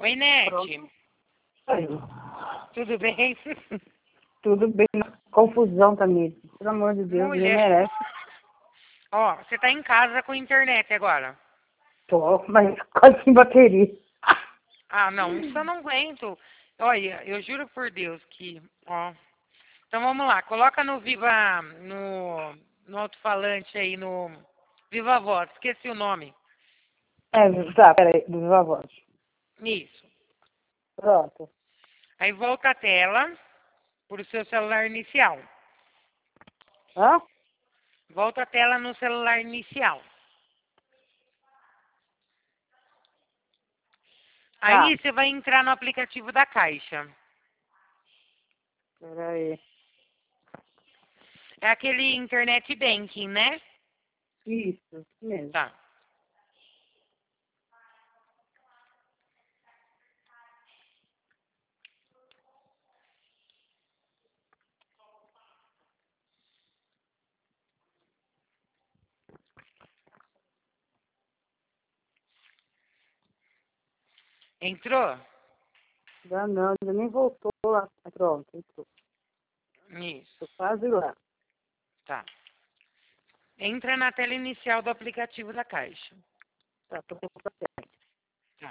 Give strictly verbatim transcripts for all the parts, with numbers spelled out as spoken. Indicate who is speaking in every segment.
Speaker 1: Oi, Nete.
Speaker 2: Pronto. Oi.
Speaker 1: Tudo bem?
Speaker 2: Tudo bem. Confusão, Tamir. Pelo amor de Deus,
Speaker 1: Mulher.
Speaker 2: não merece.
Speaker 1: Ó, você tá em casa com internet agora.
Speaker 2: Tô, mas quase sem bateria.
Speaker 1: Ah, não, isso eu não aguento. Olha, eu juro por Deus que, ó. Então vamos lá, coloca no Viva, no, no alto-falante aí, no Viva Voz, esqueci o nome.
Speaker 2: É, tá, peraí, do Viva Voz.
Speaker 1: Isso.
Speaker 2: Pronto.
Speaker 1: Aí volta a tela pro seu celular inicial.
Speaker 2: Hã?
Speaker 1: Volta a tela no celular inicial.
Speaker 2: Tá.
Speaker 1: Aí você vai entrar no aplicativo da Caixa.
Speaker 2: Peraí.
Speaker 1: É aquele internet banking, né?
Speaker 2: Isso, isso mesmo.
Speaker 1: Tá. Entrou?
Speaker 2: Ainda não, ainda nem voltou lá. Pronto, entrou.
Speaker 1: Isso.
Speaker 2: Tô quase lá.
Speaker 1: Tá. Entra na tela inicial do aplicativo da Caixa.
Speaker 2: Tá, tô com a tela.
Speaker 1: Tá.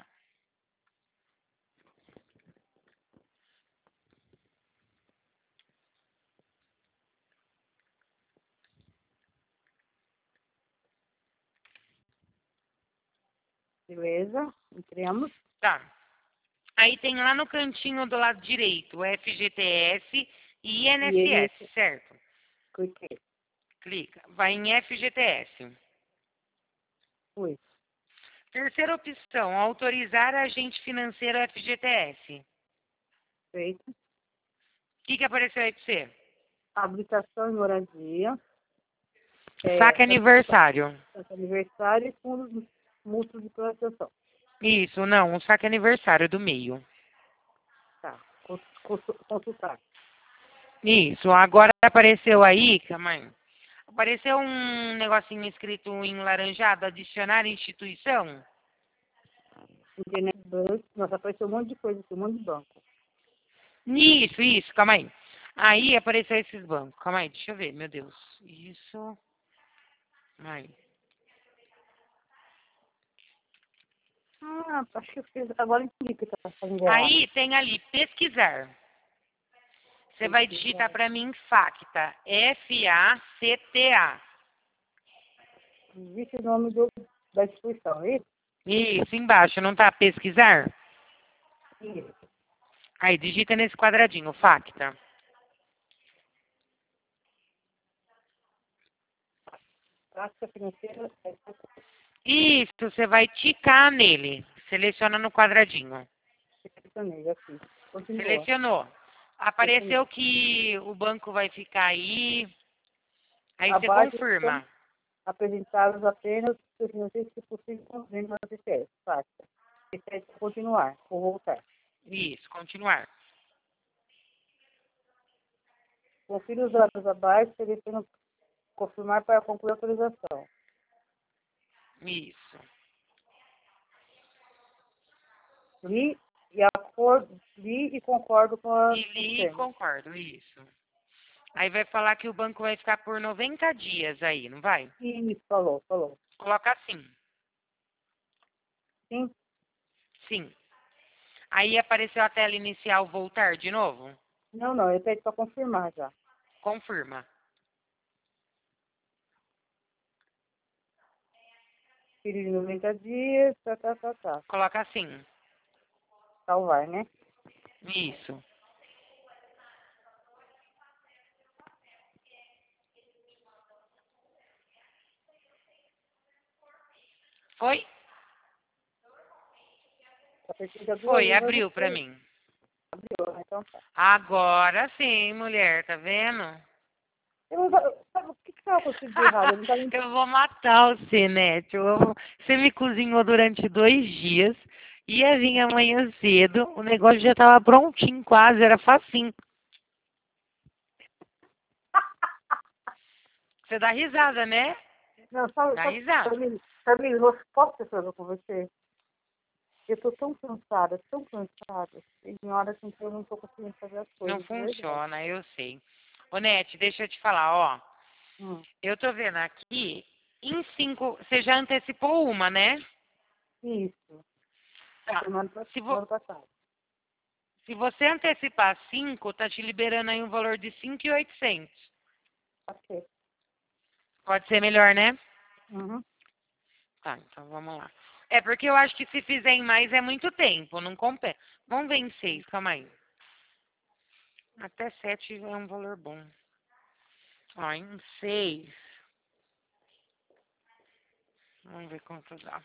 Speaker 2: Beleza, entremos.
Speaker 1: Tá. Aí tem lá no cantinho do lado direito, F G T S e I N S
Speaker 2: E ele,
Speaker 1: S, certo?
Speaker 2: cliquei.
Speaker 1: Clica. Vai em F G T S.
Speaker 2: Fui.
Speaker 1: Terceira opção, autorizar agente financeiro F G T S.
Speaker 2: Feito.
Speaker 1: O que, que apareceu aí pra você?
Speaker 2: Habilitação e moradia. É,
Speaker 1: Saque aniversário.
Speaker 2: aniversário e fundos mútuos de proteção.
Speaker 1: Isso, não, um saque aniversário do meio.
Speaker 2: Tá. Cons- cons- Consultar.
Speaker 1: Isso, agora apareceu aí, calma aí. Apareceu um negocinho escrito em laranjado, adicionar instituição.
Speaker 2: Internet Bank. Nossa, apareceu um monte de coisa aqui, um monte de banco.
Speaker 1: Isso, isso, calma aí. Aí apareceu esses bancos. Calma aí, deixa eu ver, meu Deus. Isso. Aí.
Speaker 2: Ah, acho que eu fiz. Agora entendi o que tá fazendo errado.
Speaker 1: Aí tem ali pesquisar. Você vai digitar para mim Facta. F A C T A.
Speaker 2: Existe o nome do, da instituição, é isso?
Speaker 1: Isso, embaixo, não tá pesquisar?
Speaker 2: Isso.
Speaker 1: Aí digita nesse quadradinho, Facta.
Speaker 2: Prática financeira.
Speaker 1: Isso, você vai ticar nele. Seleciona no quadradinho.
Speaker 2: Selecionei, já fiz. Continua.
Speaker 1: Selecionou. Apareceu que o banco vai ficar aí. Aí você
Speaker 2: Abaixo estão
Speaker 1: confirma.
Speaker 2: apresentados apenas os financeiros que possuem convênio na C T S. Prática. C T S continuar ou voltar.
Speaker 1: Isso, continuar.
Speaker 2: Confira os dados abaixo, seleciona confirmar para concluir a autorização.
Speaker 1: Isso.
Speaker 2: Li e, acordo, li e concordo com a
Speaker 1: E li,
Speaker 2: termos.
Speaker 1: concordo, isso. Aí vai falar que o banco vai ficar por noventa dias aí, não vai?
Speaker 2: Isso, falou, falou.
Speaker 1: Coloca assim.
Speaker 2: Sim?
Speaker 1: Sim. Aí apareceu a tela inicial voltar de novo?
Speaker 2: Não, não, eu pedi para confirmar já.
Speaker 1: Confirma.
Speaker 2: Período de noventa dias, tá, tá, tá, tá.
Speaker 1: Coloca assim.
Speaker 2: Salvar, né?
Speaker 1: Isso. Foi?
Speaker 2: Tá precisa duas
Speaker 1: Foi,
Speaker 2: vezes, mas
Speaker 1: abriu pra mim.
Speaker 2: abriu, né? Então tá.
Speaker 1: Agora sim, mulher, tá vendo?
Speaker 2: Eu não, sabe, o que que tava acontecendo de errado? Eu não tava
Speaker 1: Eu vou matar você, Nete. Eu vou- Você me cozinhou durante dois dias. Ia vir amanhã cedo. O negócio já tava prontinho quase, era facinho. Você dá risada, né?
Speaker 2: Não, sabe,
Speaker 1: Dá
Speaker 2: sabe,
Speaker 1: risada.
Speaker 2: Camille, Camille, eu posso ser franca com você? Eu tô tão cansada, tão cansada. Tem horas em que eu não tô conseguindo fazer as
Speaker 1: Não
Speaker 2: coisas, de verdade.
Speaker 1: funciona, eu sei. Ô, Nete, deixa eu te falar, ó.
Speaker 2: Hum,
Speaker 1: Eu tô vendo aqui, em cinco, você já antecipou uma, né?
Speaker 2: isso.
Speaker 1: Tá.
Speaker 2: Foi no ano, pa-
Speaker 1: Se,
Speaker 2: no
Speaker 1: vo-
Speaker 2: ano passado.
Speaker 1: se você antecipar cinco, tá te liberando aí um valor de cinco mil e oitocentos.
Speaker 2: Ok.
Speaker 1: Pode ser melhor, né?
Speaker 2: Uhum.
Speaker 1: Tá, então vamos lá. É porque eu acho que se fizer em mais é muito tempo, não compensa. Vamos ver em seis, calma aí. Até sete é um valor bom. Ó, em seis. Vamos ver quanto dá.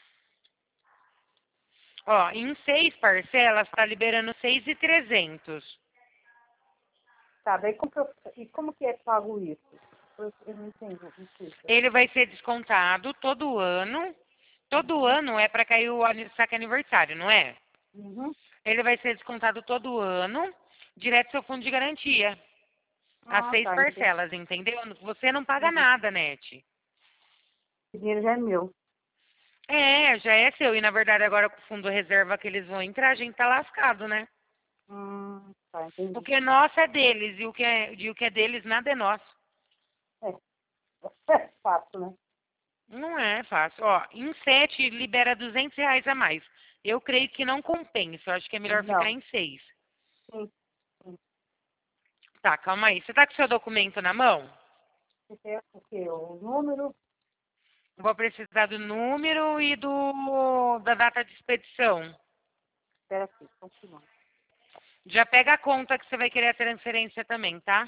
Speaker 1: Ó, em seis parcelas tá liberando seis mil e trezentos.
Speaker 2: Tá, daí como que eu, e como que é pago isso? Eu, eu não entendo, não sei.
Speaker 1: Ele vai ser descontado todo ano. Todo
Speaker 2: Uhum.
Speaker 1: ano é para cair o ani- saque aniversário, não é?
Speaker 2: Uhum.
Speaker 1: Ele vai ser descontado todo ano, direto do seu fundo de garantia. As
Speaker 2: Ah,
Speaker 1: seis
Speaker 2: tá, entendi.
Speaker 1: parcelas, entendeu? Você não paga
Speaker 2: Entendi.
Speaker 1: nada, Net.
Speaker 2: O dinheiro já é meu.
Speaker 1: É, já é seu. E na verdade agora com o fundo reserva que eles vão entrar, a gente tá lascado, né?
Speaker 2: Hum, tá,
Speaker 1: O
Speaker 2: entendi.
Speaker 1: que é nosso é deles e o que é, e o que é deles nada é nosso.
Speaker 2: É, é fácil, né?
Speaker 1: Não é fácil. Ó, em sete libera duzentos reais a mais. Eu creio que não compensa. Eu acho que é melhor ficar
Speaker 2: Não,
Speaker 1: em seis.
Speaker 2: sim, sim.
Speaker 1: Tá, calma aí. Você tá com seu documento na mão?
Speaker 2: Você quer o quê? O número?
Speaker 1: Vou precisar do número e do da data de expedição.
Speaker 2: Espera aqui, continua.
Speaker 1: Já pega a conta que você vai querer a transferência também, tá?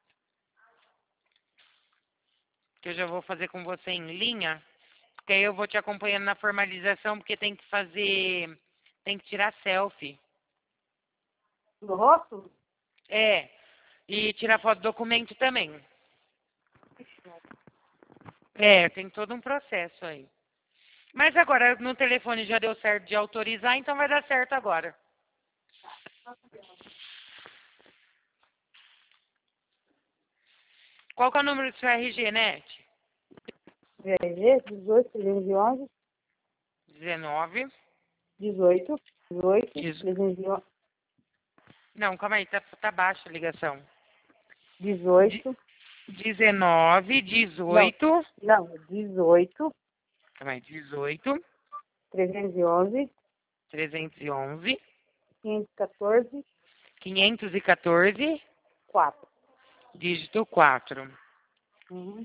Speaker 1: Que eu já vou fazer com você em linha. Porque aí eu vou te acompanhando na formalização, porque tem que fazer. Tem que tirar selfie.
Speaker 2: Do rosto?
Speaker 1: É. E tirar foto do documento também. É, tem todo um processo aí. Mas agora no telefone já deu certo de autorizar, então vai dar certo agora. Qual que é o número do seu R G, Net?
Speaker 2: V R G, dezoito, trezentos e onze,
Speaker 1: dezenove.
Speaker 2: dezoito, dezoito,
Speaker 1: Dezo-
Speaker 2: trezentos e onze,
Speaker 1: Não, calma aí, tá, tá baixa a ligação. De-
Speaker 2: dezoito,
Speaker 1: dezenove,
Speaker 2: não,
Speaker 1: dezoito.
Speaker 2: não, dezoito,
Speaker 1: Calma aí, dezoito,
Speaker 2: trezentos e onze,
Speaker 1: trezentos e onze,
Speaker 2: quinhentos e quatorze,
Speaker 1: quinhentos e quatorze,
Speaker 2: quatro.
Speaker 1: dígito quatro.
Speaker 2: Uhum.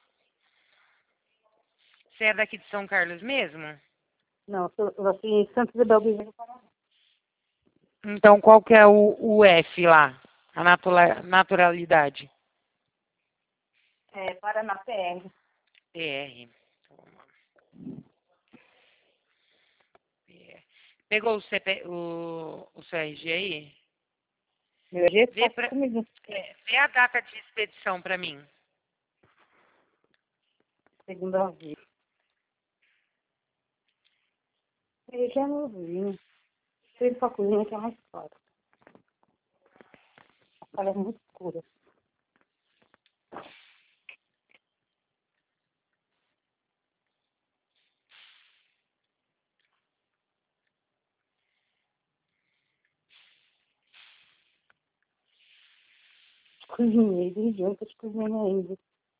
Speaker 1: Você é daqui de São Carlos mesmo?
Speaker 2: Não, eu eu aqui em Santos Isabel do Rio.
Speaker 1: Então qual que é o, o F lá? A natura- naturalidade?
Speaker 2: É, Paraná P R.
Speaker 1: P R. P R. Pegou o, C P, o, o seu R G aí?
Speaker 2: Meu R G
Speaker 1: Vê,
Speaker 2: tá
Speaker 1: pra,
Speaker 2: comigo.
Speaker 1: é, vê a data de expedição para mim.
Speaker 2: Segunda vez. Ele já é novinho. Se ele pra cozinha que é mais claro. A sala é muito escura. Cozinhei, desde ontem eu cozinhei ainda.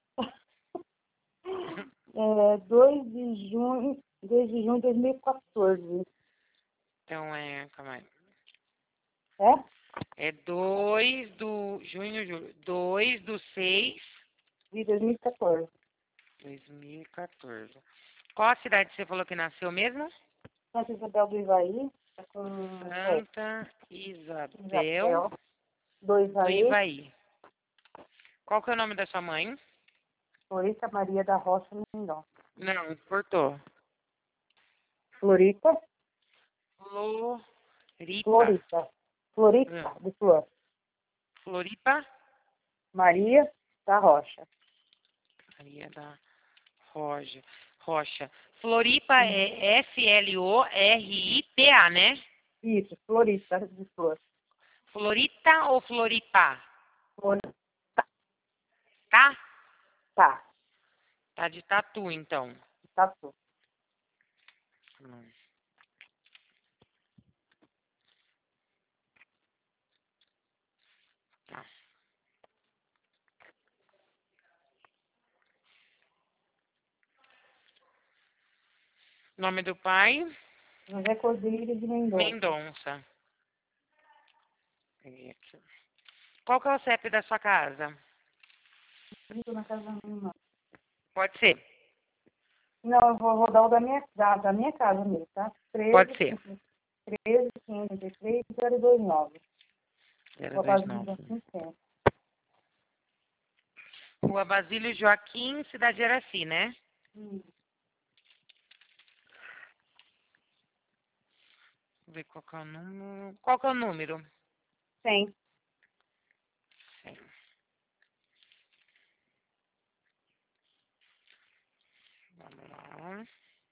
Speaker 2: É, dois de junho, dois de junho de dois mil e quatorze.
Speaker 1: Então é, calma aí.
Speaker 2: É?
Speaker 1: É dois do junho, julho, dois do seis,
Speaker 2: De dois mil e quatorze.
Speaker 1: dois mil e quatorze. Qual a cidade que você falou que nasceu mesmo?
Speaker 2: Santa Isabel do Ivaí. Tá com é,
Speaker 1: Santa Isabel
Speaker 2: Isabel. Do
Speaker 1: do
Speaker 2: Ivaí.
Speaker 1: Ivaí. Qual que é o nome da sua mãe?
Speaker 2: Florita Maria da Rocha Mendonça.
Speaker 1: Não, cortou.
Speaker 2: Florita.
Speaker 1: Floripa.
Speaker 2: Florita. Florita,
Speaker 1: Hum.
Speaker 2: de flor.
Speaker 1: Floripa.
Speaker 2: Maria da Rocha.
Speaker 1: Maria da Roja. Rocha. Floripa
Speaker 2: Uhum.
Speaker 1: é F L O R I P A, né?
Speaker 2: Isso, Florita de flor.
Speaker 1: Florita ou Floripa?
Speaker 2: Florita.
Speaker 1: Tá?
Speaker 2: Tá,
Speaker 1: Tá de tatu, então.
Speaker 2: tá tudo.
Speaker 1: Hum. Nome do pai?
Speaker 2: José Cordilho de Mendonça.
Speaker 1: Mendonça. Peguei aqui. Qual que é o C E P da sua casa?
Speaker 2: Estou na casa da minha irmã.
Speaker 1: Pode ser.
Speaker 2: Não, eu vou, vou dar o da minha, da, da minha casa mesmo, tá?
Speaker 1: Pode ser.
Speaker 2: treze, quinhentos e três, zero dois nove.
Speaker 1: zero
Speaker 2: Vou
Speaker 1: dois
Speaker 2: fazer
Speaker 1: nove.
Speaker 2: assim sempre.
Speaker 1: Rua Basílio Joaquim, Cidade de Araci, né?
Speaker 2: Hum.
Speaker 1: Vou ver qual que é o número. Qual que é o número?
Speaker 2: Tem.
Speaker 1: Sim. Vamos lá.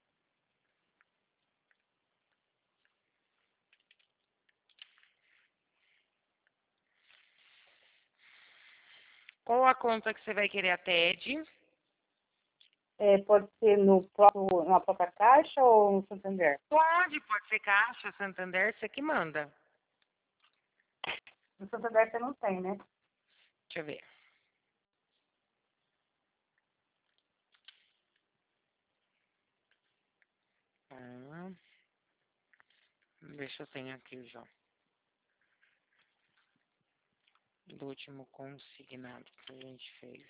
Speaker 1: Qual a conta que você vai querer a T E D?
Speaker 2: É, pode ser no próprio, na própria caixa ou no Santander?
Speaker 1: Pode, pode ser Caixa, Santander, você que manda.
Speaker 2: No Santander você não tem, né?
Speaker 1: Deixa eu ver. Ah, deixa eu tenho aqui já. Do último consignado que a gente fez.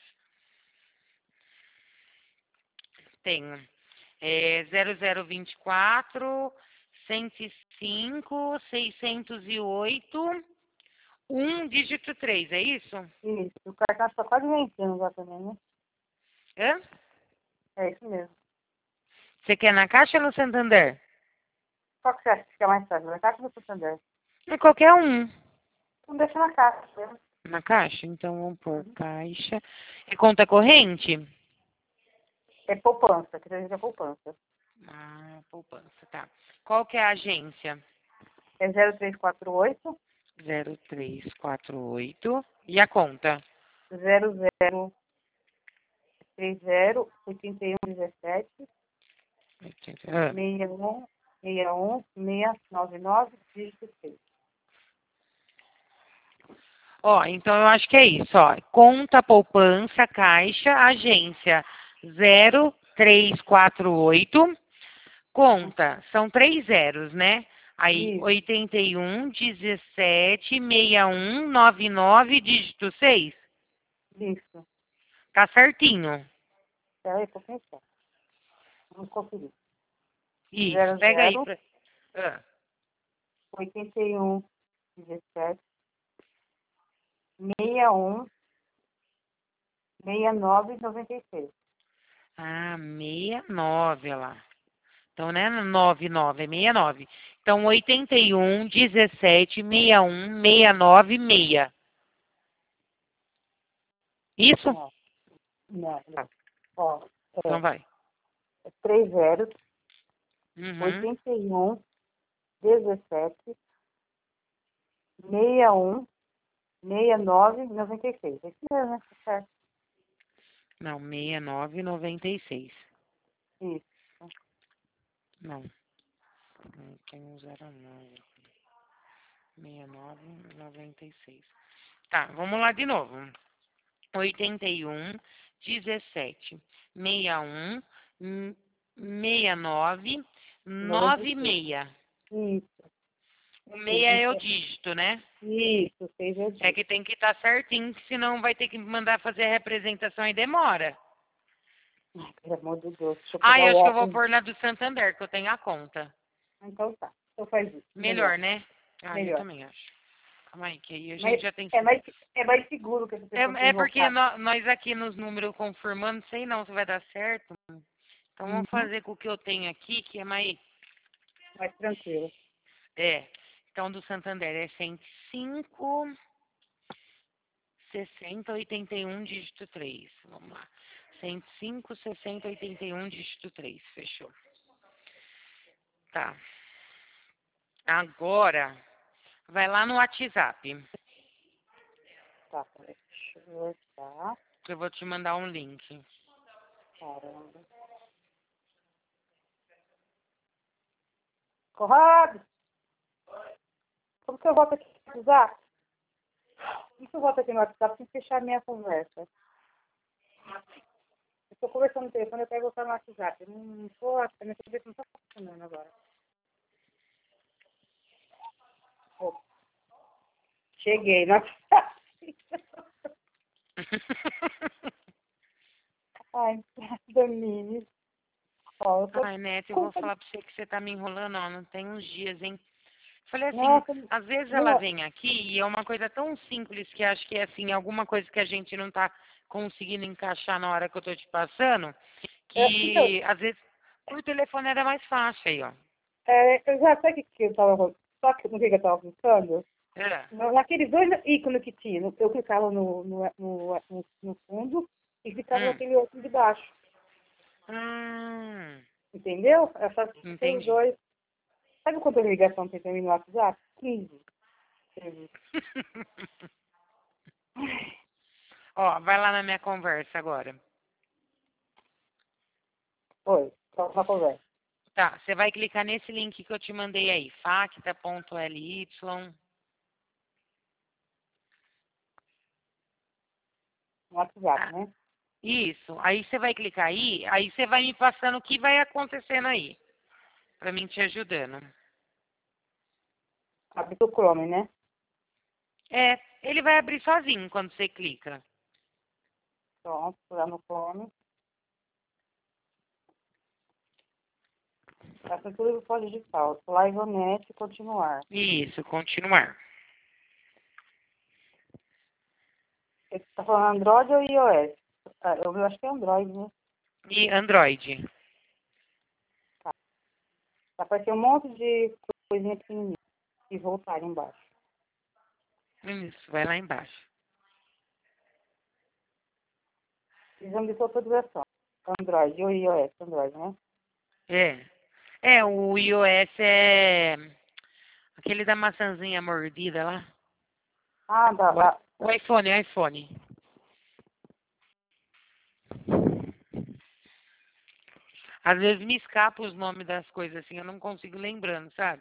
Speaker 1: Tenho. É zero zero vinte e quatro, cento e cinco, seiscentos e oito, um dígito três, é isso?
Speaker 2: Isso. O cartão está quase vencendo já também, né?
Speaker 1: Hã?
Speaker 2: É isso mesmo.
Speaker 1: Você quer na Caixa ou no Santander?
Speaker 2: Qual que você acha que fica mais fácil? Na caixa ou no Santander?
Speaker 1: É qualquer um.
Speaker 2: Então deixa na caixa. Né?
Speaker 1: Na Caixa? Então vamos por Caixa. É conta corrente?
Speaker 2: É poupança, que a gente é poupança.
Speaker 1: Ah, poupança, tá. Qual que é a agência?
Speaker 2: É zero três quatro oito,
Speaker 1: zero três quatro oito. E a conta?
Speaker 2: zero zero três zero, oito um um sete,
Speaker 1: Ah,
Speaker 2: seis um, seis um, seis nove nove, dígito seis.
Speaker 1: Ó, então eu acho que é isso, ó. Conta poupança, Caixa, agência zero três quatro oito. Conta, são três zeros, né? Aí,
Speaker 2: Isso,
Speaker 1: oitenta e um, dezessete, sessenta e um, noventa e nove, dígito seis.
Speaker 2: isso.
Speaker 1: Tá certinho.
Speaker 2: Espera aí, vou pensar. Vamos conferir.
Speaker 1: Isso,
Speaker 2: zero
Speaker 1: pega aí.
Speaker 2: zero,
Speaker 1: Pra... Ah,
Speaker 2: oitenta e um, dezessete, sessenta e um, sessenta e nove, noventa e seis.
Speaker 1: ah, sessenta e nove, olha lá. Então, né, noventa e nove, é sessenta e nove. Então, oitenta e um, dezessete, sessenta e um, sessenta e nove, seis. Isso?
Speaker 2: Não, não, não. Ó,
Speaker 1: Então
Speaker 2: é,
Speaker 1: vai.
Speaker 2: é três zeros,
Speaker 1: Uhum.
Speaker 2: oitenta e um, dezessete, sessenta e um, sessenta e nove, noventa e seis. É isso mesmo, né? Tá certo.
Speaker 1: Não, sessenta e nove, noventa e seis.
Speaker 2: Isso.
Speaker 1: Não. Não tem um zero nove. sessenta e nove, noventa e seis. Tá, vamos lá de novo. oitenta e um, dezessete, sessenta e um, hum, sessenta e nove,
Speaker 2: noventa e
Speaker 1: noventa
Speaker 2: seis.
Speaker 1: e seis.
Speaker 2: Isso.
Speaker 1: O
Speaker 2: Seis,
Speaker 1: meia é o dígito, né?
Speaker 2: isso, seis é
Speaker 1: É
Speaker 2: disso.
Speaker 1: que tem que estar certinho, que senão vai ter que mandar fazer a representação e demora.
Speaker 2: Ai, pelo amor de Deus, deixa eu
Speaker 1: Ah,
Speaker 2: pegar
Speaker 1: eu
Speaker 2: o
Speaker 1: acho que eu vou
Speaker 2: óculos.
Speaker 1: pôr na do Santander, que eu tenho a conta.
Speaker 2: Então tá. Então faz isso. Melhor.
Speaker 1: Melhor, né? Ah, eu
Speaker 2: Melhor.
Speaker 1: também acho. Calma aí, que aí a gente
Speaker 2: Mas
Speaker 1: já tem...
Speaker 2: é mais, é mais seguro que essa pessoa
Speaker 1: É,
Speaker 2: ser
Speaker 1: é porque
Speaker 2: invocada.
Speaker 1: nó- nós aqui nos números confirmando, sei não se vai dar certo. Então vamos
Speaker 2: Uhum.
Speaker 1: fazer com o que eu tenho aqui, que é mais...
Speaker 2: Mais tranquilo.
Speaker 1: É, então do Santander é cento e cinco, sessenta, oitenta e um, dígito três. Vamos lá. cento e cinco, sessenta, oitenta e um, dígito três. Fechou. Tá. Agora, vai lá no WhatsApp,
Speaker 2: Tá, peraí. Deixa eu ver. Tá.
Speaker 1: que eu vou te mandar um link.
Speaker 2: Caramba. Conrado, como que eu volto aqui no WhatsApp? Como que eu volto aqui no WhatsApp sem fechar a minha conversa? Eu estou conversando no telefone, eu quero voltar no WhatsApp. Eu não estou, a minha cabeça não está funcionando agora. Oh, cheguei no WhatsApp. Ai, Domini. Ó, eu tô...
Speaker 1: Ai, Neto, eu vou falar pra você que você tá me enrolando, ó, não tem uns dias, hein? Falei assim,
Speaker 2: Nossa,
Speaker 1: às vezes ela
Speaker 2: não,
Speaker 1: vem aqui e é uma coisa tão simples que acho que é assim, alguma coisa que a gente não tá conseguindo encaixar na hora que eu tô te passando,
Speaker 2: é, então,
Speaker 1: que às vezes por telefone era mais fácil aí, ó.
Speaker 2: é, eu já sei o que, que eu estava... Só que no que eu estava pensando?
Speaker 1: É.
Speaker 2: Na- Naqueles dois ícones que tinha, no- eu clicava no, no, no, no, no fundo e clicava
Speaker 1: Hum.
Speaker 2: naquele outro de baixo.
Speaker 1: Hum,
Speaker 2: Entendeu? É só ter os
Speaker 1: entendi.
Speaker 2: dois. Sabe quanta ligação tem também no WhatsApp? quinze. quinze.
Speaker 1: Ó, vai lá na minha conversa agora.
Speaker 2: Oi, próxima conversa.
Speaker 1: Tá, você vai clicar nesse link que eu te mandei aí, facta ponto l y.
Speaker 2: No WhatsApp,
Speaker 1: Ah,
Speaker 2: né?
Speaker 1: isso. Aí você vai clicar aí, aí você vai me passando o que vai acontecendo aí, pra mim te ajudando.
Speaker 2: Abre o Chrome, né?
Speaker 1: É, ele vai abrir sozinho quando você clica.
Speaker 2: Pronto, lá no Chrome. Assinatura do Pode Digital. LiveNet, continuar.
Speaker 1: Isso, continuar.
Speaker 2: Você está falando Android ou iOS? Ah, eu acho que é Android, né?
Speaker 1: E Android.
Speaker 2: Tá. Vai aparecer um monte de coisinha pequenininha. E voltar embaixo.
Speaker 1: Isso, vai lá embaixo.
Speaker 2: Exame de autorização. Android ou iOS, Android, né?
Speaker 1: É. É, o iOS é aquele da maçãzinha mordida lá.
Speaker 2: Ah, dá,
Speaker 1: O i-
Speaker 2: dá.
Speaker 1: o iPhone, o iPhone. Às vezes me escapa os nomes das coisas assim, eu não consigo lembrando, sabe?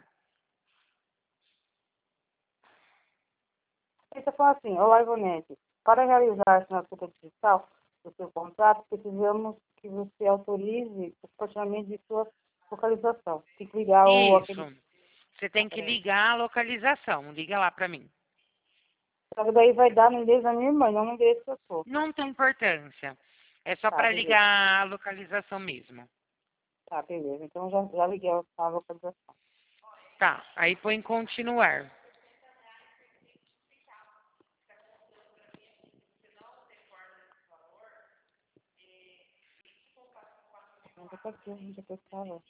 Speaker 2: Você fala assim, olá, Ivonete, para realizar a assinatura digital do seu contrato, precisamos que você autorize o compartilhamento de sua localização. Tem que ligar o aquele.
Speaker 1: Isso. Você
Speaker 2: Ah,
Speaker 1: tem que
Speaker 2: peraí.
Speaker 1: ligar a localização. Liga lá pra mim.
Speaker 2: Só que daí vai dar no endereço da minha irmã, não no endereço que eu sou.
Speaker 1: Não tem importância. É só
Speaker 2: Tá,
Speaker 1: pra
Speaker 2: beleza.
Speaker 1: ligar a localização mesmo.
Speaker 2: Tá, beleza. Então já, já liguei a a localização.
Speaker 1: Tá. Aí põe continuar.
Speaker 2: Onde é que eu tô? Onde é que eu estava?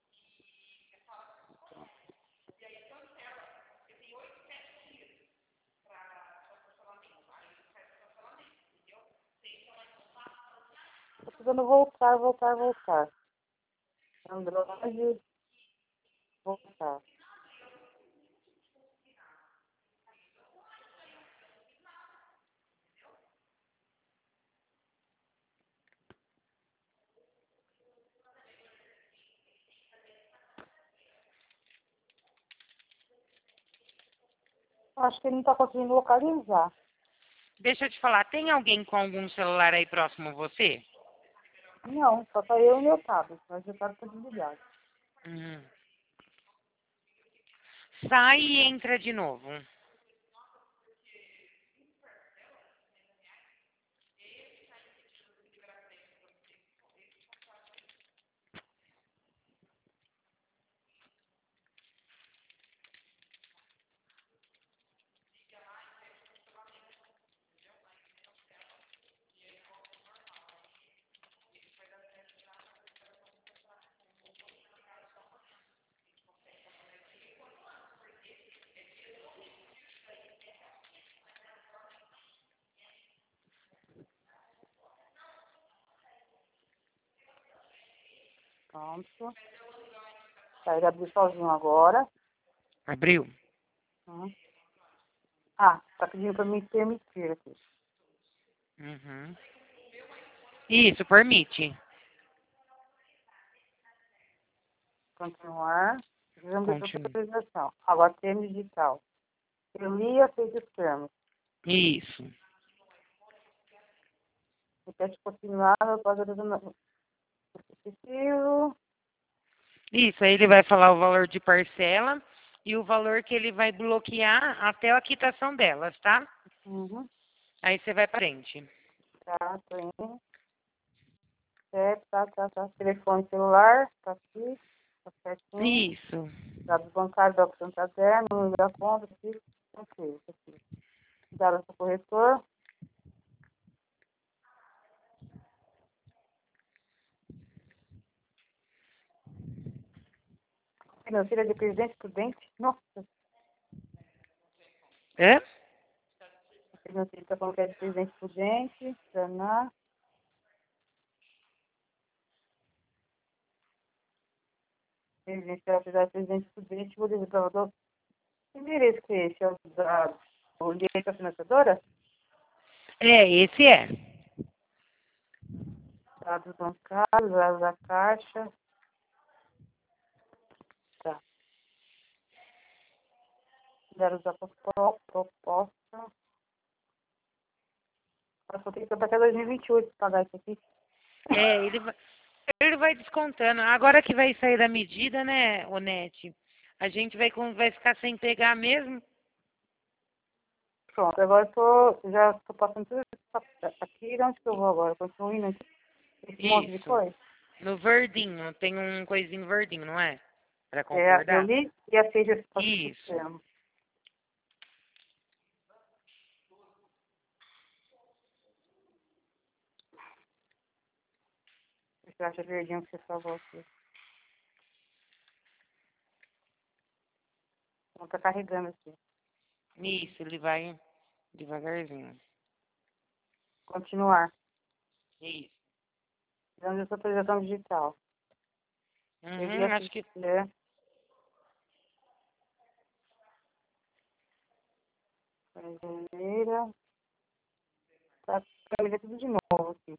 Speaker 2: Tô precisando voltar, voltar, voltar. Android, voltar. Acho que ele não está conseguindo localizar.
Speaker 1: Deixa eu te falar, tem alguém com algum celular aí próximo a você?
Speaker 2: Não, só tá eu e meu tablet, mas o tablet tá desligado.
Speaker 1: Hum. Sai e entra de novo.
Speaker 2: Pronto. Tá, ele abriu sozinho agora.
Speaker 1: Abriu?
Speaker 2: Hum. Ah, tá pedindo pra mim permitir aqui.
Speaker 1: Uhum. Isso, permite.
Speaker 2: Continuar. Precisamos de
Speaker 1: Continua.
Speaker 2: autorização. Agora termo digital. Eu li e aceito os termos.
Speaker 1: Isso.
Speaker 2: teste continuado após a determinação excessivo.
Speaker 1: Isso, aí ele vai falar o valor de parcela e o valor que ele vai bloquear até a quitação delas, tá?
Speaker 2: Uhum.
Speaker 1: Aí você vai para frente.
Speaker 2: Tá, tô indo. Certo, tá, tá, tá. Telefone celular, tá aqui, tá certinho.
Speaker 1: Isso.
Speaker 2: Dados bancários, documento caderno, número da conta, aqui. Ok, tá aqui. Dados do corretor. Financeira de presidente prudente. Nossa,
Speaker 1: Hã?
Speaker 2: financeira tá falando que é de presidente prudente. Danar. Presidente, ela precisar de presidente prudente, vou dizer para o endereço que é esse, é o da o endereço da financiadora?
Speaker 1: É, esse é.
Speaker 2: Dados bancários, dados da caixa. Tá. Dados da propo- proposta. Eu só tenho que até dois mil e vinte e oito para pagar isso aqui.
Speaker 1: É, ele vai, ele vai descontando. Agora que vai sair da medida, né, Onete? A gente vai, com- vai ficar sem pegar mesmo.
Speaker 2: Pronto, agora eu tô, já estou passando tudo isso aqui. Onde que eu vou agora? Continuo indo aqui. Esse monte de
Speaker 1: Isso.
Speaker 2: coisa.
Speaker 1: No verdinho, tem um coisinho verdinho, não é? Para
Speaker 2: É, eu
Speaker 1: concordar?
Speaker 2: li e aceito esse
Speaker 1: Isso.
Speaker 2: sistema. Você acha verdinho que você salvou aqui? Então tá carregando aqui.
Speaker 1: Isso, ele vai devagarzinho.
Speaker 2: Continuar.
Speaker 1: Isso.
Speaker 2: Dando essa autorização digital. Eu li
Speaker 1: Uhum,
Speaker 2: esse
Speaker 1: acho que.
Speaker 2: sistema. Brasileira. Tá, carregando tudo de novo aqui.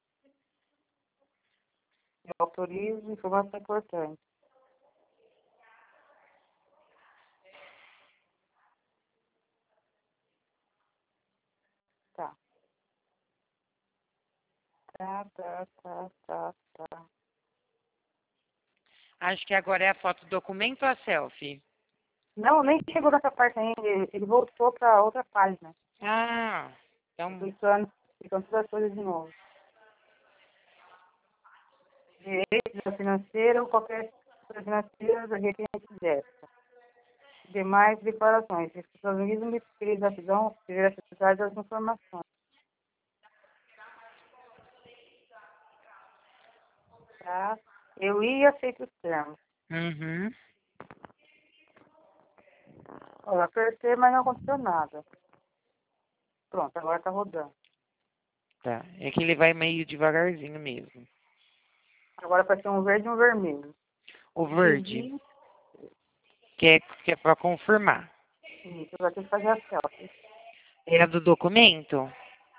Speaker 2: Eu autorizo, informação importante. Tá. Tá, tá, tá, tá, tá.
Speaker 1: Acho que agora é a foto do documento ou a selfie?
Speaker 2: Não, nem chegou nessa parte ainda. Ele, ele voltou para outra página.
Speaker 1: Ah, então.
Speaker 2: Clicando, clicando todas as coisas de novo. Direitos financeiros, qualquer coisa financeira da requerente desta. Demais declarações. Responsabilismo e fiscalização, veracidade das informações. Tá? Eu ia e aceito os termos.
Speaker 1: Uhum.
Speaker 2: Eu apertei, mas não aconteceu nada. Pronto, agora tá rodando.
Speaker 1: Tá. É que ele vai meio devagarzinho mesmo.
Speaker 2: Agora vai ser um verde e um vermelho.
Speaker 1: O verde,
Speaker 2: Envie.
Speaker 1: que é, que é para confirmar.
Speaker 2: Isso, vai ter que fazer a selfie.
Speaker 1: É a do documento?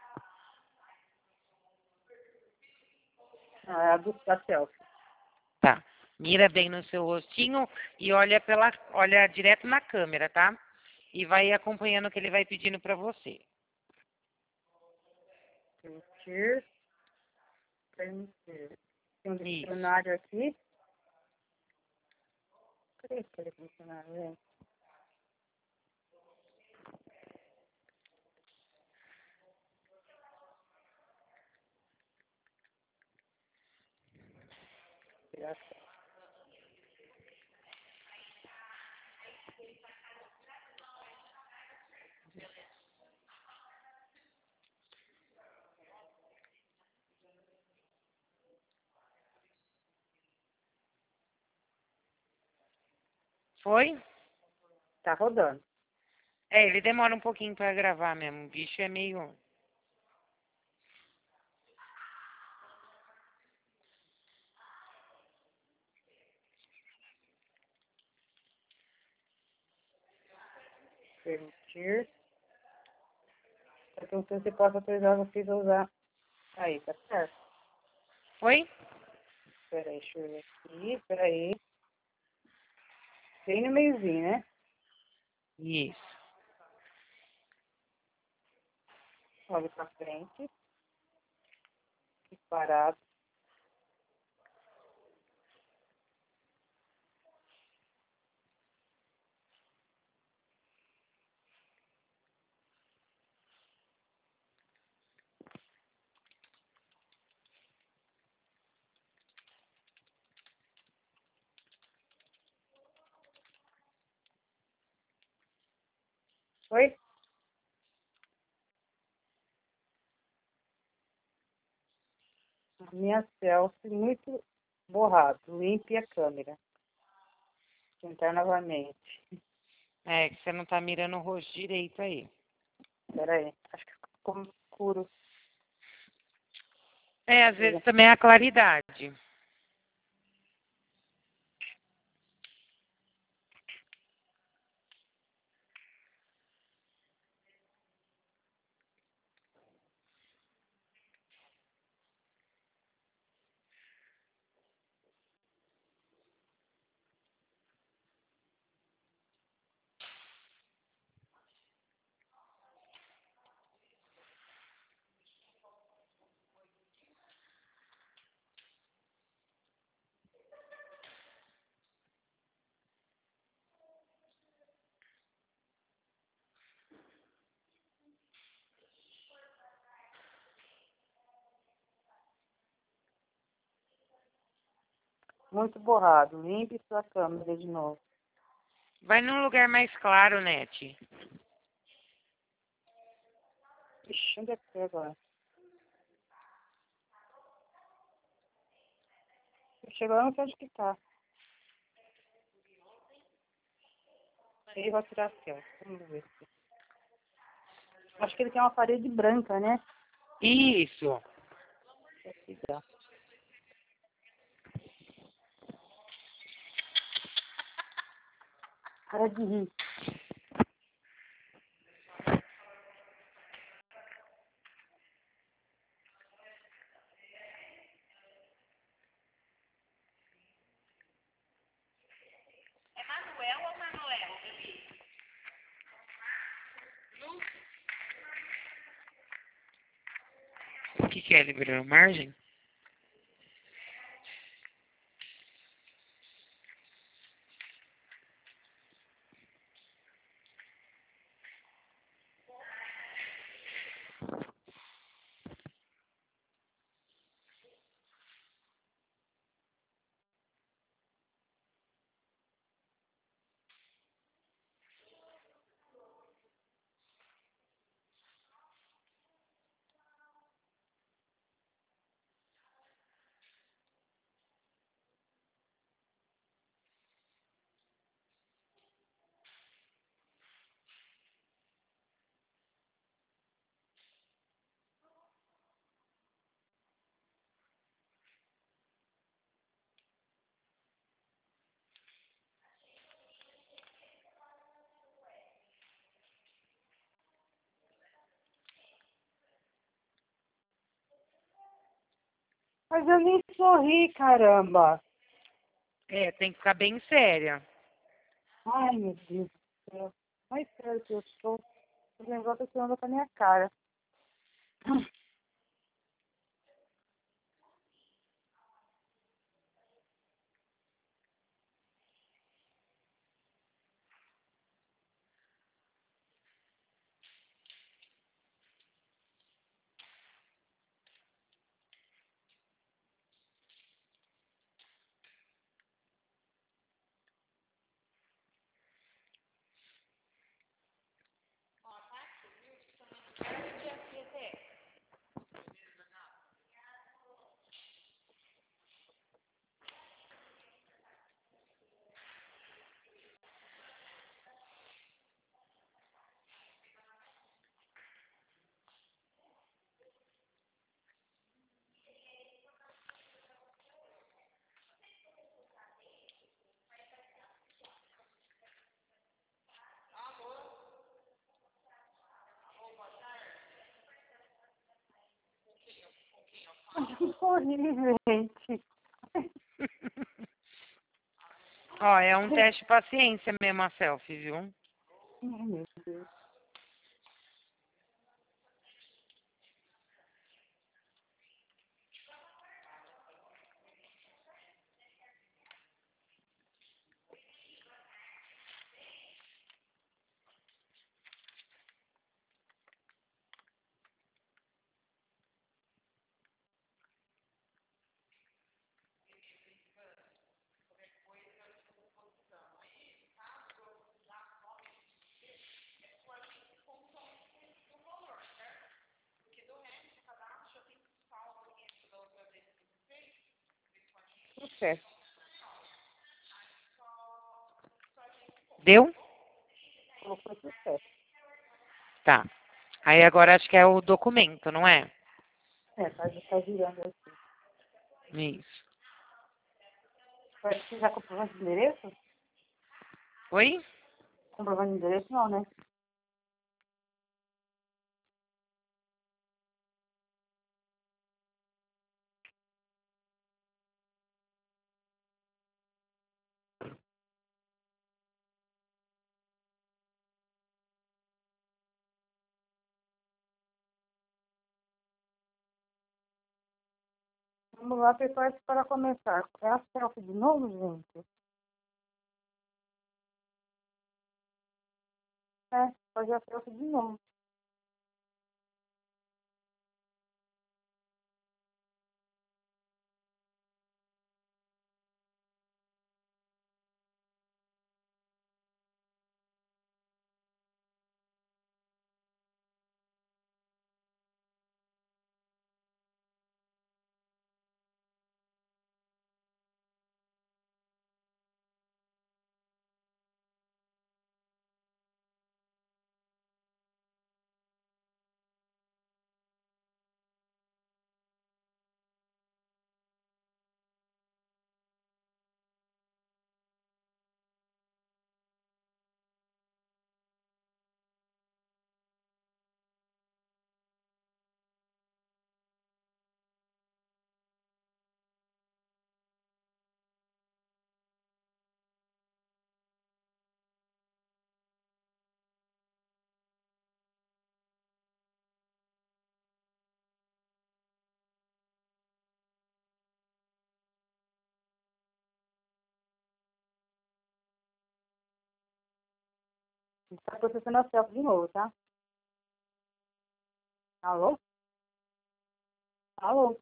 Speaker 2: Não, é a do, da selfie.
Speaker 1: Tá. Mira bem no seu rostinho e olha pela, olha direto na câmera, tá? E vai acompanhando o que ele vai pedindo para você.
Speaker 2: Permitir. Permitir. Tem um
Speaker 1: Isso.
Speaker 2: dicionário aqui. Cadê esse dicionário, gente? Tirar a selfie.
Speaker 1: Foi?
Speaker 2: Tá rodando.
Speaker 1: É, ele demora um pouquinho para gravar mesmo. O bicho é meio.
Speaker 2: Permitir. Tá perguntando se posso autorizar vocês a usar. Aí, tá certo.
Speaker 1: Foi?
Speaker 2: Peraí, deixa eu ver aqui. Peraí. Bem no meiozinho, né?
Speaker 1: Isso.
Speaker 2: Olha pra frente. Parado. Oi? Minha selfie muito borrado. Limpe a câmera. Tentar novamente.
Speaker 1: É, que você não tá mirando o rosto direito aí.
Speaker 2: Espera aí. Acho que ficou escuro.
Speaker 1: É, às vezes também é a claridade.
Speaker 2: Muito borrado. Limpe sua câmera de novo.
Speaker 1: Vai num lugar mais claro, Nete.
Speaker 2: Ixi, onde é que foi agora? Chegou lá, não sei onde que tá. Ele vai tirar a selfie. Vamos ver. Acho que ele tem uma parede branca, né?
Speaker 1: Isso.
Speaker 2: Aqui dá. Para de rir.
Speaker 1: É Manuel ou Manuel, bebê? O que, que é? Liberou margem?
Speaker 2: Mas eu nem sorri, caramba.
Speaker 1: É, tem que ficar bem séria.
Speaker 2: Ai, meu Deus do céu. Mais sério que eu sou. O negócio que anda com a minha cara. Sorri, gente.
Speaker 1: Ó, é um teste de paciência mesmo a selfie, viu?
Speaker 2: Ai, meu Deus. sucesso.
Speaker 1: Deu?
Speaker 2: Colocou sucesso.
Speaker 1: Tá. Aí agora acho que é o documento, não é?
Speaker 2: É, tá, tá girando aqui.
Speaker 1: Isso.
Speaker 2: Vai precisar comprovante de endereço?
Speaker 1: Oi?
Speaker 2: Comprovante de endereço não, né? Vamos lá, pessoal, para começar. É a selfie de novo, gente? É, fazer a selfie de novo. Está processando a selfie de novo, tá? Alô? Alô?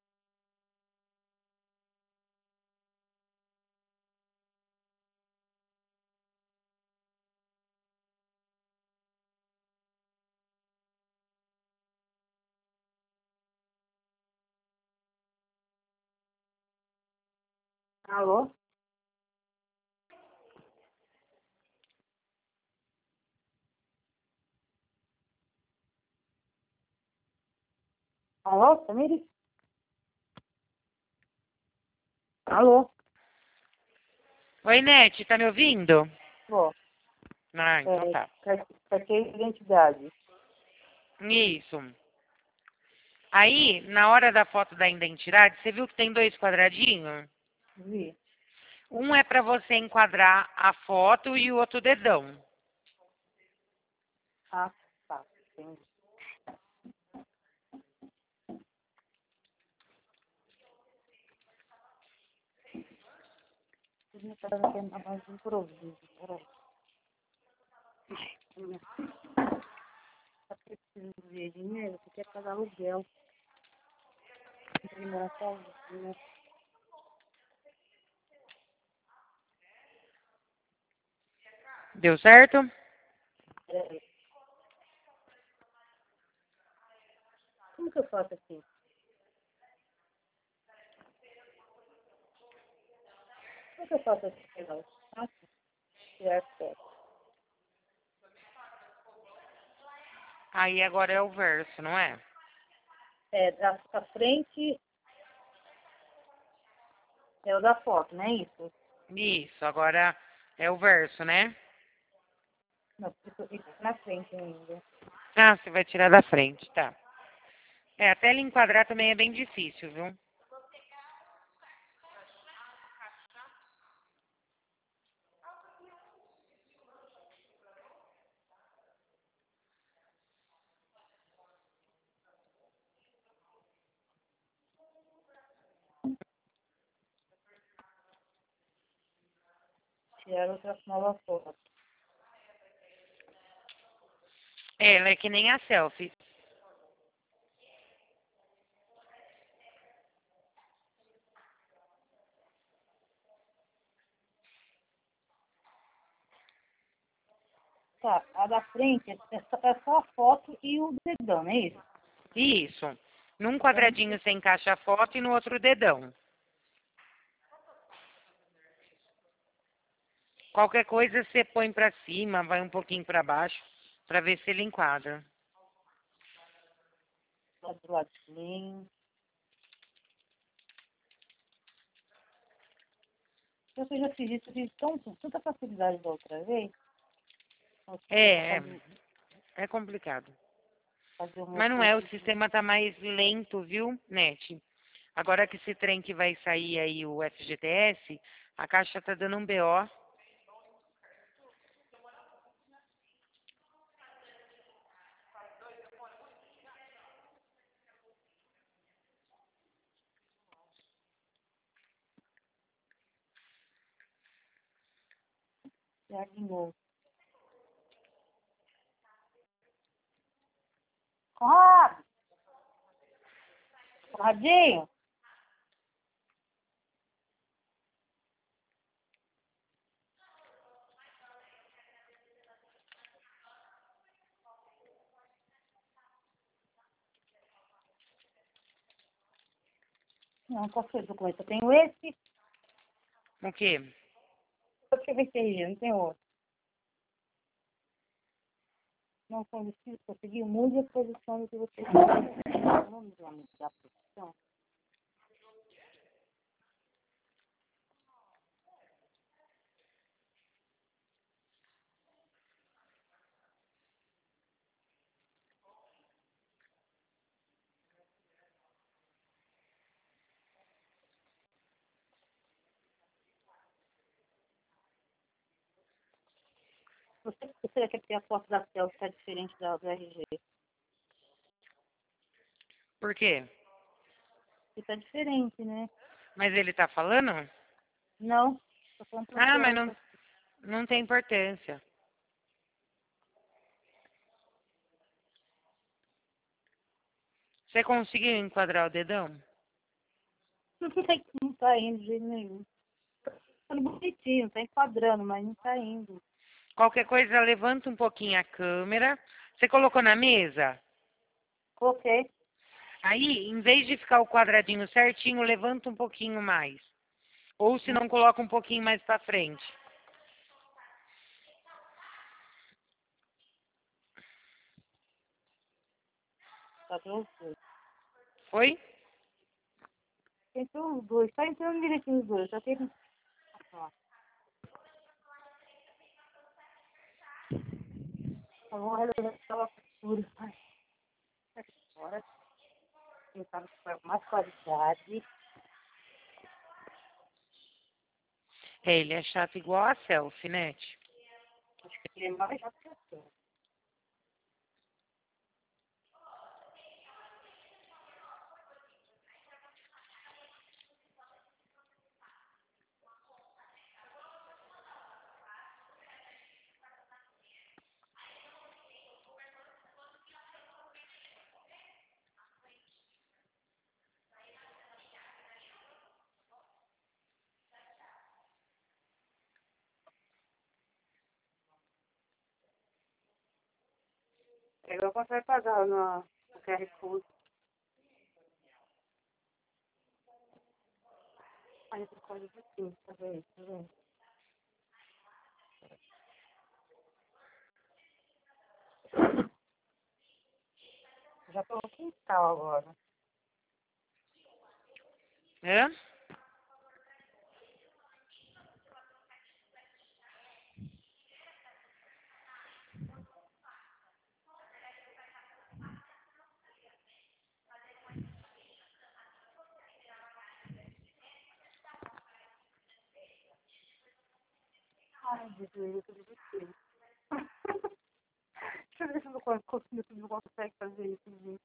Speaker 2: Alô? Alô, Tamires? Alô?
Speaker 1: Oi, Nete, tá me ouvindo?
Speaker 2: Bom,
Speaker 1: Ah, então
Speaker 2: é,
Speaker 1: tá.
Speaker 2: carteira de identidade.
Speaker 1: Isso. Aí, na hora da foto da identidade, você viu que tem dois quadradinhos?
Speaker 2: Vi.
Speaker 1: Um é para você enquadrar a foto e o outro dedão.
Speaker 2: Ah, tá. Entendi. Você me tá dando a mais um improviso. Peraí. Tá precisando de dinheiro? Você quer pagar aluguel? Tem que morar sozinho.
Speaker 1: Deu certo?
Speaker 2: Peraí. Como que eu faço assim? Como que eu faço assim? Não. Fácil. Tirar foto.
Speaker 1: Aí agora é o verso, não é?
Speaker 2: É, da, da frente é o da foto, não é isso?
Speaker 1: Isso, agora é o verso, né?
Speaker 2: Não, isso, isso na frente ainda.
Speaker 1: Ah, você vai tirar da frente, tá. É, até ele enquadrar também é bem difícil, viu?
Speaker 2: Tirar outra nova foto.
Speaker 1: É, ela é que nem a selfie.
Speaker 2: Tá, a da frente é só, é só a foto e o dedão, não é isso?
Speaker 1: Isso. Num
Speaker 2: Eu não
Speaker 1: quadradinho você encaixa a foto e no outro o dedão. Qualquer coisa você põe pra cima, vai um pouquinho pra baixo, pra ver se ele enquadra.
Speaker 2: Lá do ladinho. Eu já fiz isso, eu fiz tão, com tanta facilidade da outra vez.
Speaker 1: É, é, é complicado.
Speaker 2: Fazer o meu
Speaker 1: Mas não é, o
Speaker 2: curso.
Speaker 1: sistema tá mais lento, viu, Net? Agora que esse trem que vai sair aí, o F G T S, a Caixa tá dando um B O.
Speaker 2: Já de novo. Conrado! Conradinho! Não, qual foi o documento? Eu tenho esse.
Speaker 1: O quê?
Speaker 2: Eu tive esse R G, não tem outro. Não consigo conseguir, mude a posição do que você quer. Vamos lá, mudar a posição. Você, você quer ter a foto da céu que está diferente da do R G.
Speaker 1: Por quê?
Speaker 2: Que está diferente, né?
Speaker 1: Mas ele tá falando?
Speaker 2: Não, estou falando para
Speaker 1: Ah,
Speaker 2: você a
Speaker 1: mas não,
Speaker 2: outra.
Speaker 1: não tem importância. Você conseguiu enquadrar o dedão?
Speaker 2: Não está indo de jeito nenhum. Tá bonitinho, tá enquadrando, mas não tá indo.
Speaker 1: Qualquer coisa, levanta um pouquinho a câmera. Você colocou na mesa?
Speaker 2: Coloquei.
Speaker 1: Aí, em vez de ficar o quadradinho certinho, levanta um pouquinho mais. Ou se não, coloca um pouquinho mais pra frente.
Speaker 2: Tá vendo os dois.
Speaker 1: Foi?
Speaker 2: Entrou os dois, tá entrando direitinho os dois, só que ele... Ó, vamos resolver aquela costura. Ai, agora eu tava com mais qualidade.
Speaker 1: É, ele é chato igual a selfie, né?
Speaker 2: Acho que ele é mais rápido que eu sou. É igual quando você vai pagar no, no Q R Code. Aí você pode assim, tá vendo? Tá vendo? Já tô no quintal agora.
Speaker 1: Hã?
Speaker 2: Ai, Jesus, eu tô desistindo. Deixa eu ver se eu não consigo, se eu não consegue fazer isso, gente.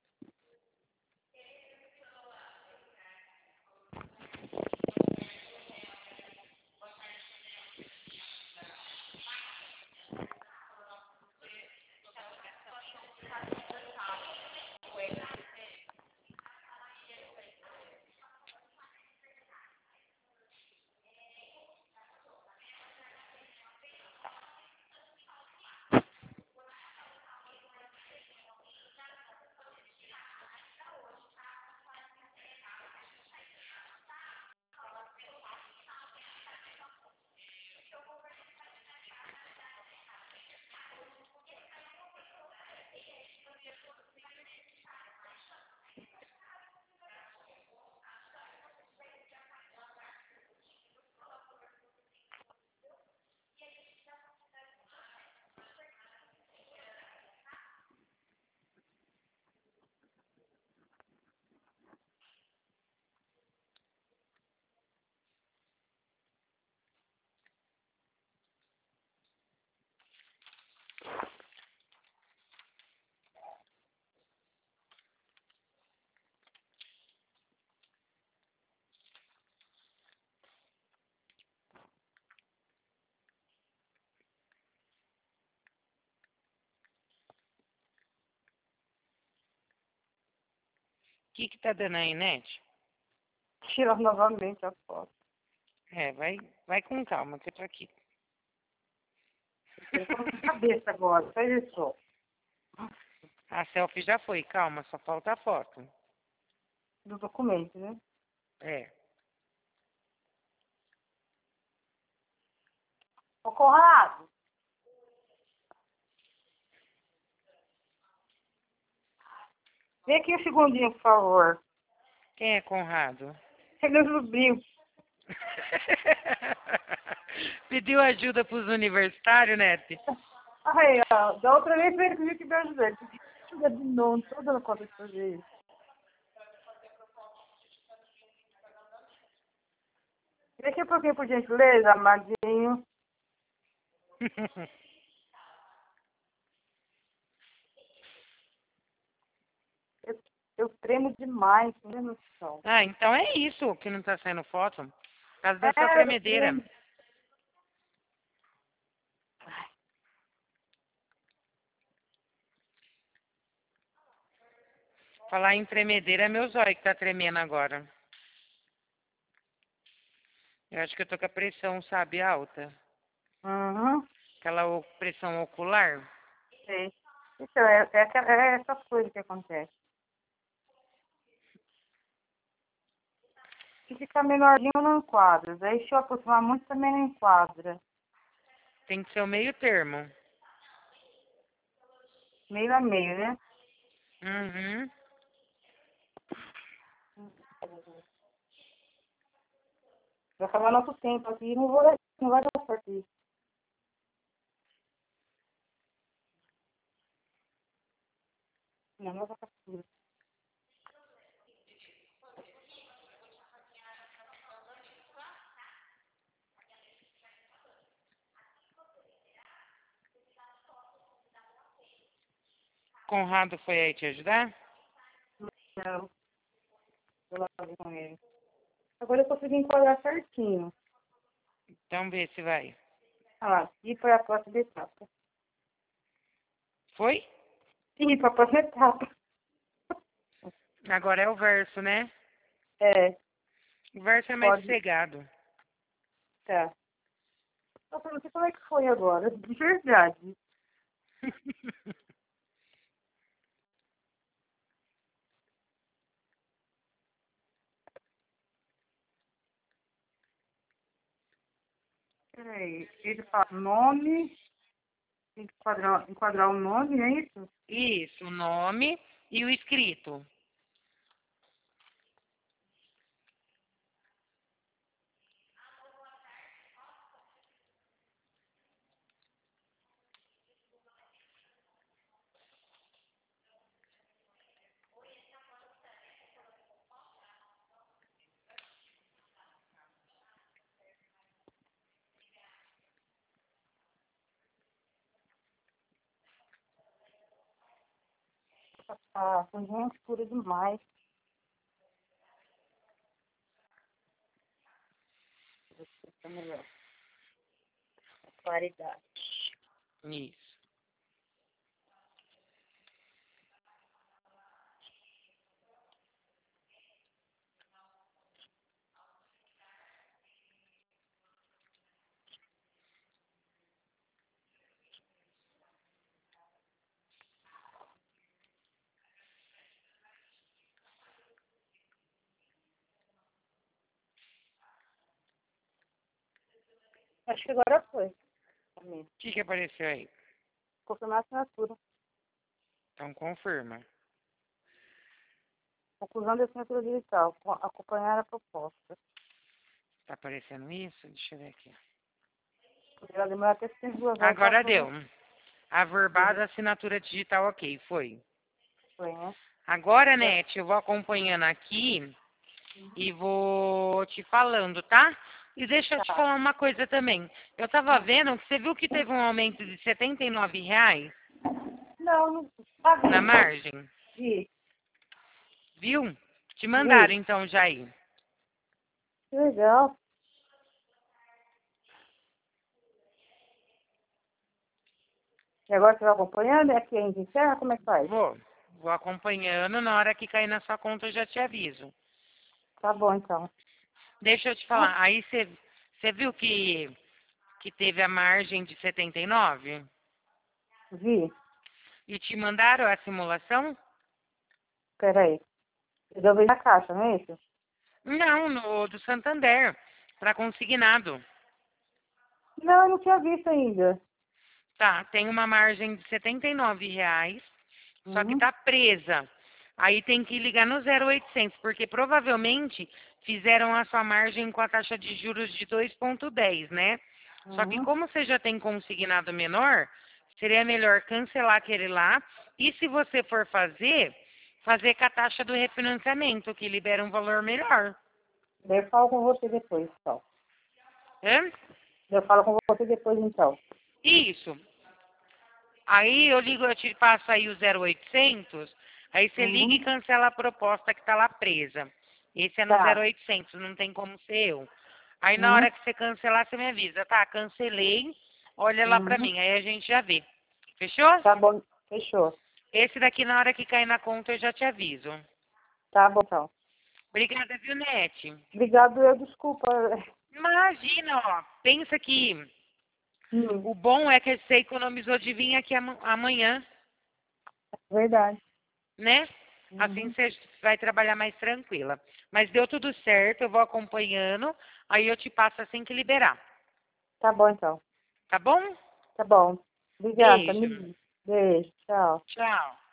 Speaker 1: que que tá dando aí, Nete?
Speaker 2: Tira novamente a foto.
Speaker 1: É, vai, vai com calma, que eu tô aqui.
Speaker 2: Eu tô na cabeça agora, faz isso.
Speaker 1: A selfie já foi, calma, só falta a foto.
Speaker 2: Do documento, né?
Speaker 1: É.
Speaker 2: Ô, Conrado, vem aqui um segundinho, por favor.
Speaker 1: Quem é Conrado?
Speaker 2: Ele subiu.
Speaker 1: Pediu ajuda pros universitários, Nete?
Speaker 2: Aí, ó, da outra vez foi ele que veio que me ajudar. Ele pediu ajuda de novo, não tô dando conta de fazer isso. Daqui a pouquinho, por gentileza, amadinho. Eu, eu tremo demais, não tem noção.
Speaker 1: Ah, então é isso que não tá saindo foto. Por causa da sua
Speaker 2: É, eu
Speaker 1: tremedeira.
Speaker 2: tremo.
Speaker 1: Falar em tremedeira é meu zóio que tá tremendo agora. Eu acho que eu tô com a pressão, sabe, alta.
Speaker 2: Uhum,
Speaker 1: Aquela o- pressão ocular.
Speaker 2: sei. Então, é, é, aquela- é essas coisas que acontecem. Se ficar menorzinho, não enquadra. Daí, se eu aproximar muito, também não enquadra.
Speaker 1: Tem que ser o meio termo.
Speaker 2: Meio a meio, né?
Speaker 1: Uhum.
Speaker 2: Vai acabar nosso tempo aqui, não, vou, não vai dar certo isso. Não, não vai dar certo.
Speaker 1: Conrado foi aí te ajudar?
Speaker 2: Não, vou lá ver com ele. Agora eu consegui enquadrar certinho.
Speaker 1: Então vê se vai.
Speaker 2: Olha lá, e para a próxima etapa.
Speaker 1: Foi?
Speaker 2: E para a próxima etapa.
Speaker 1: Agora é o verso, né?
Speaker 2: É,
Speaker 1: O verso é mais
Speaker 2: pode.
Speaker 1: sossegado.
Speaker 2: Tá. Nossa, não sei como é que foi agora, de verdade. Peraí, ele fala nome, tem que enquadrar, enquadrar o nome, é isso?
Speaker 1: Isso, o nome e o escrito.
Speaker 2: Ah, foi gente escura demais. Fica melhor. Claridade.
Speaker 1: Isso.
Speaker 2: Acho que agora foi.
Speaker 1: O que, que apareceu aí?
Speaker 2: Confirmar a assinatura.
Speaker 1: Então confirma.
Speaker 2: Conclusão da assinatura digital. co- Acompanhar a proposta.
Speaker 1: Tá aparecendo isso? Deixa eu ver aqui.
Speaker 2: Poderá demorar até tem duas horas para
Speaker 1: Agora
Speaker 2: fazer.
Speaker 1: deu. Averbada, assinatura digital, ok, foi.
Speaker 2: Foi, né?
Speaker 1: Agora,
Speaker 2: Já-
Speaker 1: Nete, eu vou acompanhando aqui e vou te falando, tá? E deixa eu te
Speaker 2: Tá.
Speaker 1: falar uma coisa também. Eu tava
Speaker 2: Ah,
Speaker 1: vendo que você viu que teve um aumento de setenta e nove reais
Speaker 2: não, não. Tá
Speaker 1: na
Speaker 2: vindo.
Speaker 1: margem,
Speaker 2: Vi,
Speaker 1: viu? Te mandaram
Speaker 2: vi.
Speaker 1: então já aí.
Speaker 2: Que legal. E agora você vai acompanhando? É aqui a gente encerra? Como é que faz?
Speaker 1: Vou. Vou acompanhando, na hora que cair na sua conta eu já te aviso.
Speaker 2: Tá bom, então.
Speaker 1: Deixa eu te
Speaker 2: Ah,
Speaker 1: falar, aí você você viu que, que teve a margem de setenta e nove?
Speaker 2: vi.
Speaker 1: E te mandaram a simulação?
Speaker 2: Peraí. Eu dou na caixa, não é isso?
Speaker 1: Não, no do Santander, para consignado.
Speaker 2: Não, eu não tinha visto ainda.
Speaker 1: Tá, tem uma margem de setenta e nove reais, só que
Speaker 2: Uhum,
Speaker 1: tá presa. Aí tem que ligar no zero oitocentos, porque provavelmente fizeram a sua margem com a taxa de juros de dois vírgula dez, né? Só que
Speaker 2: uhum.
Speaker 1: como você já tem consignado menor, seria melhor cancelar aquele lá. E se você for fazer, fazer com a taxa do refinanciamento, que libera um valor melhor.
Speaker 2: Daí eu falo com você depois, então.
Speaker 1: Hã?
Speaker 2: Eu falo com você depois, então.
Speaker 1: Isso. Aí eu ligo, eu te passo aí o zero oitocentos, aí você liga e
Speaker 2: Uhum.
Speaker 1: cancela a proposta que está lá presa. Esse é no zero
Speaker 2: Tá.
Speaker 1: oitocentos, não tem como ser eu. Aí na
Speaker 2: Uhum.
Speaker 1: hora que você cancelar, você me avisa, tá? Cancelei, olha lá pra
Speaker 2: Uhum.
Speaker 1: mim, aí a gente já vê. Fechou?
Speaker 2: Tá bom. Fechou.
Speaker 1: Esse daqui na hora que cair na conta eu já te aviso.
Speaker 2: Tá bom, então.
Speaker 1: Obrigada, viu, Nete?
Speaker 2: Obrigado, eu desculpa.
Speaker 1: Imagina, ó, pensa que
Speaker 2: Hum,
Speaker 1: o bom é que você economizou de vir aqui ama- amanhã,
Speaker 2: verdade.
Speaker 1: né? Assim
Speaker 2: Uhum.
Speaker 1: você vai trabalhar mais tranquila. Mas deu tudo certo, eu vou acompanhando, aí eu te passo assim que liberar.
Speaker 2: Tá bom, então.
Speaker 1: Tá bom?
Speaker 2: Tá bom. Obrigada,
Speaker 1: Beijo.
Speaker 2: amigo. Beijo. Tchau.
Speaker 1: Tchau.